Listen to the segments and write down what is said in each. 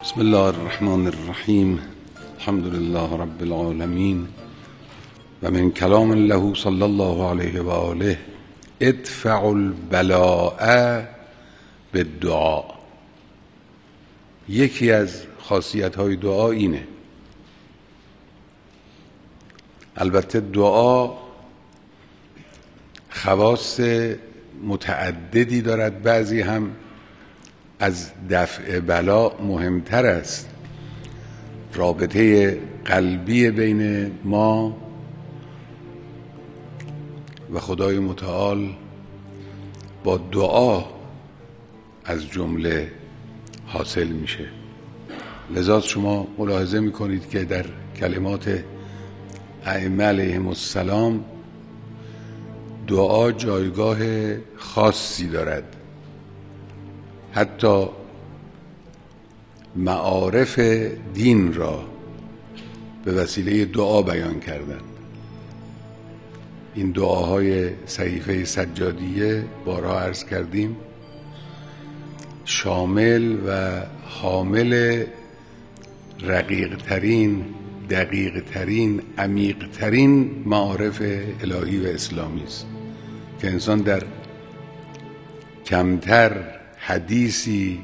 بسم الله الرحمن الرحیم. الحمد لله رب العالمین و من کلام له صلی الله علیه و آله ادفع البلاء بالدعا. یکی از خاصیت‌های دعا اینه. البته دعا خواص متعددی دارد، بعضی هم از دفع بلا مهمتر است. رابطه قلبی بین ما و خدای متعال با دعا از جمله حاصل میشه. لذا شما ملاحظه میکنید که در کلمات ائمه علیهم السلام دعا جایگاه خاصی دارد. حتی معارف دین را به وسیله دعا بیان کردند. این دعاهای صحیفه سجادیه بارها عرض کردیم شامل و حامل رقیق ترین، دقیق ترین، عمیق ترین معارف الهی و اسلامی است که انسان در کمتر حدیثی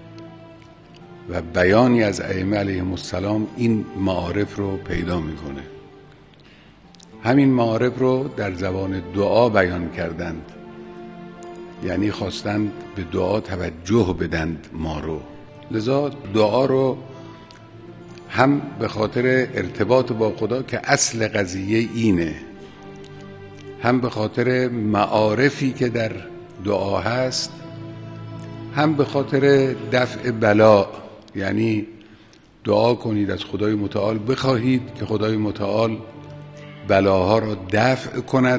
و بیانی از ائمه علیهم السلام این معارف رو پیدا میکنه. همین معارف رو در زبان دعا بیان کردند، یعنی خواستند به دعا توجه بدند ما رو. لذا دعا رو هم به خاطر ارتباط با خدا که اصل قضیه اینه، هم به خاطر معارفی که در دعا هست، هم به خاطر دفع بلا، یعنی دعا کنید از خدای متعال، بخواهید که خدای متعال بلاها را دفع کند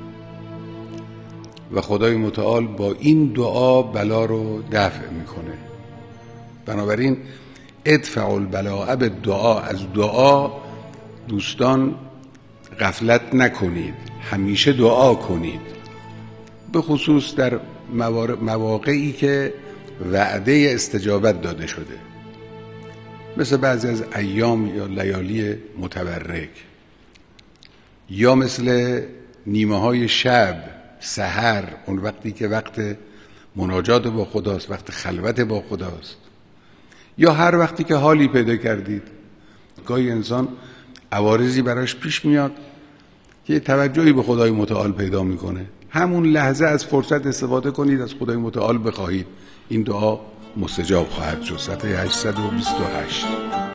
و خدای متعال با این دعا بلا رو دفع میکنه. بنابراین ادفع البلاء بالدعا، از دعا دوستان غفلت نکنید، همیشه دعا کنید، به خصوص در مواقعی که وعده استجابت داده شده، مثل بعضی از ایام یا لیالی متبرک، یا مثل نیمه های شب، سحر، اون وقتی که وقت مناجات با خداست، وقت خلوت با خداست، یا هر وقتی که حالی پیدا کردید. گاهی انسان عوارضی براش پیش میاد که توجهی به خدای متعال پیدا میکنه، همون لحظه از فرصت استفاده کنید، از خدای متعال بخواهید، این دعا مستجاب خواهد شد. صفحه 828.